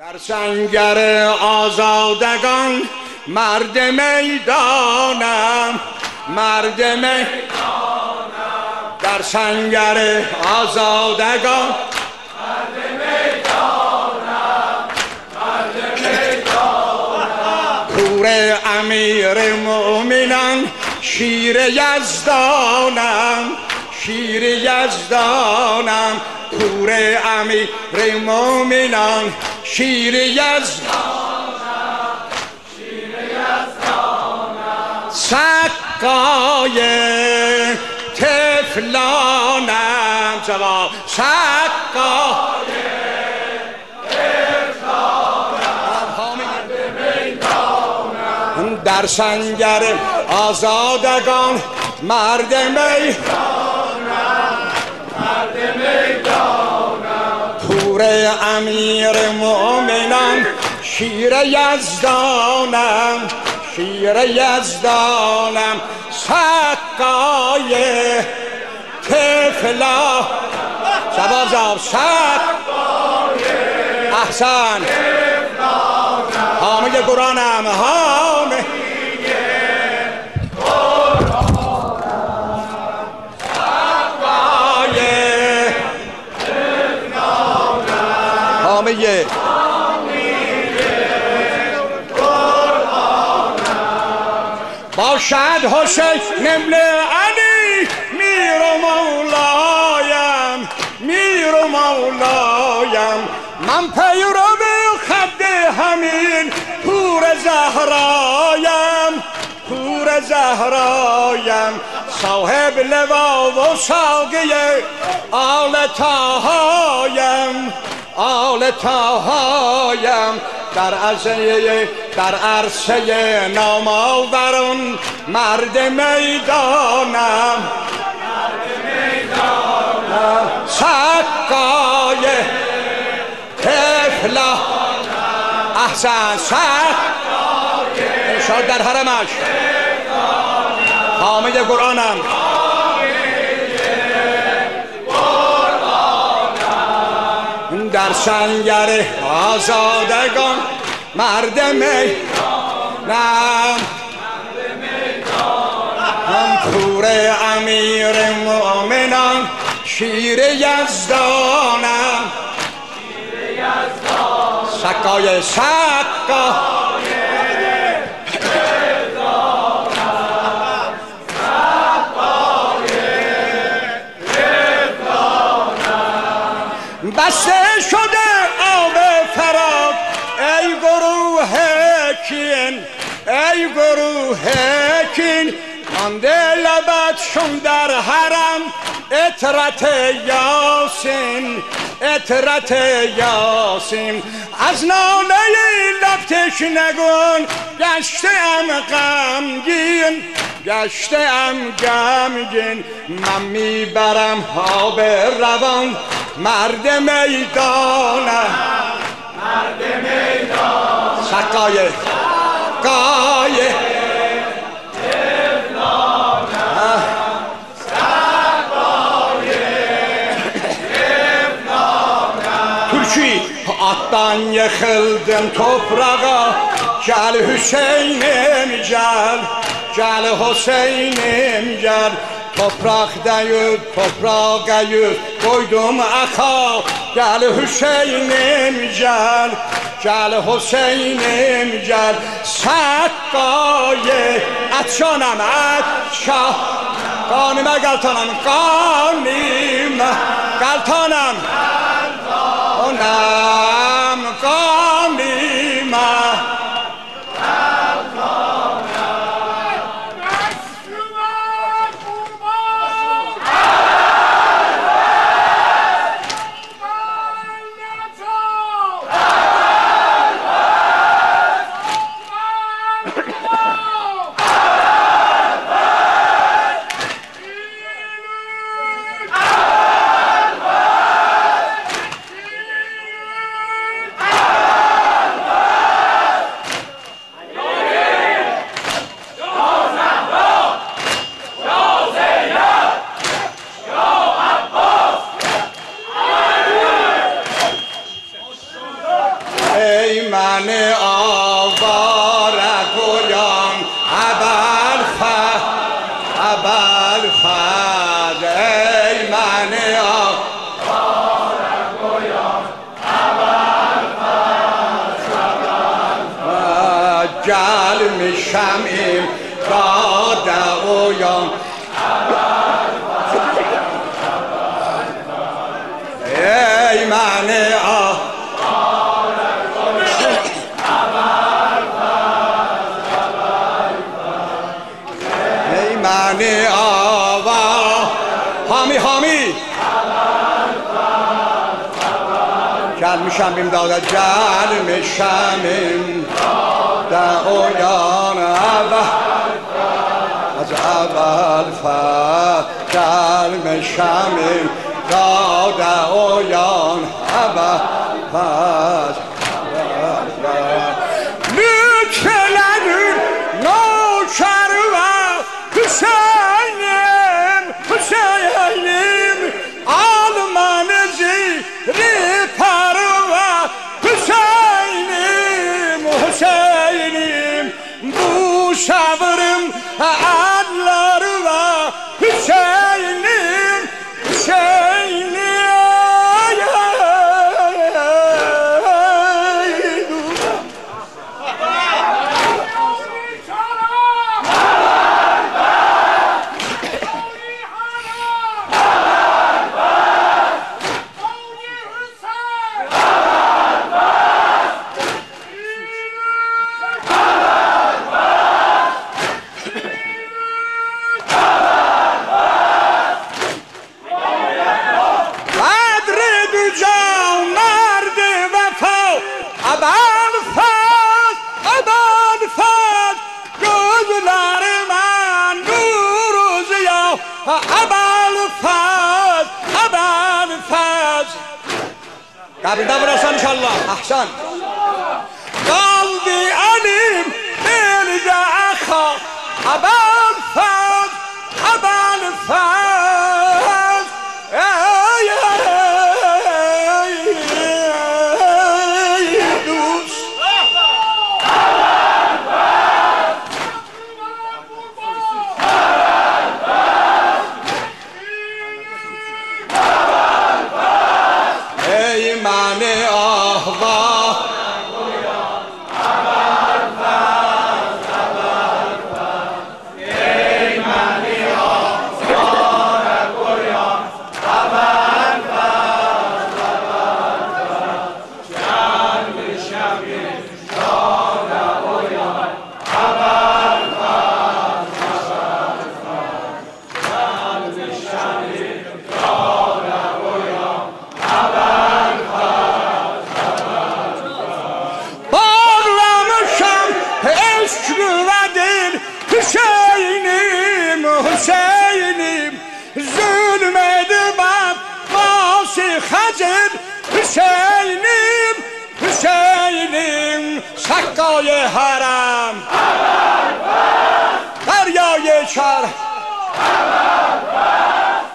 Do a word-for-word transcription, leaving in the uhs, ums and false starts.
در سنگر آزادگان مرد میدانم، مرد میدانم. در سنگر آزادگان مرد میدانم، مرد میدانم. پور امیر مومنان شیر یزدانم، شیر یزدانم. پور امیر مومنان شیر یزدانم، شیر یزدانم. سقای طفلانم، جواب سقای طفلانم. در سنگر آزادگان مرد میدانم، مرد میدانم. پور امیر مومنان شیر یزدانم، شیر یزدانم. سقای طفلا جواب جواب سقای احسن حامد قرآنم، حامد حامیه باشد حسین ابن علی میر و مولایم، میر و مولایم. من پیرو خد همین پور زهرایم، پور زهرایم. صاحب لوا و ساقیه آل طاهایم، آل طاهایم. در عرصه در عرصه نامآوران مرد میدانم، مرد میدانم. سقای طفلا احسن سقای ارشاد در حرمش حامد قرآنم. در سنگر آزادگان مرد میدانم، هم پور امیر مومنان شیر یزدانم، شیر یزدانم. سقای سقای یزدانم، سقای یزدانم. بسته شده آب فرات ای گروه کین، ای گروه کین. مانده لبتشون در حرم اطرت یاسین، اطرت یاسین. از ناله لب تشنگان گشتم غمگین، گشتم غمگین. من میبرم آب روان مرد میدانم، مرد میدانم. سقای سقای طفلانم، سقای طفلانم. ترکی attan yıkıldım toprağa, gel Hüseyin'im gel, gel Hüseyin'im gel. Toprakta yüz, toprağa yüz koydum aka. Gel Hüseyin'im gel, gel Hüseyin'im gel. Sakkaye atşanam atşa, kanıma galtanam, kanıma galtanam, onam kanıma. ای من آواره گویان ابوالفضل ابوالفضل ای من آواره گویان ابوالفضل جل میشم این داده اویان ای من آواره من آوا حامی حامی جل میشم بیم داده جل میشم این داده اویان از اول فت جل میشم این داده اویان اول فت Hüseyin'im, Hüseyin'im Alman zihri parva Hüseyin'im, Hüseyin'im Bu sabrım adlar var Hüseyin'im, Hüseyin'im ابوالفضل ابوالفضل قبل برسان انشالله احسن قلبي عليم ارجع اخا ابوالفضل ابوالفضل من آهوا ای من آهوا گویان ابوالفضل جل میشم این داده اویان ابوالفضل جل میشم این داده اویان Hüseyin'im, Hüseyin'im zulmedi bak bası Hacır Hüseyin'im, Hüseyin'im Sakkayı haram Deryayı şar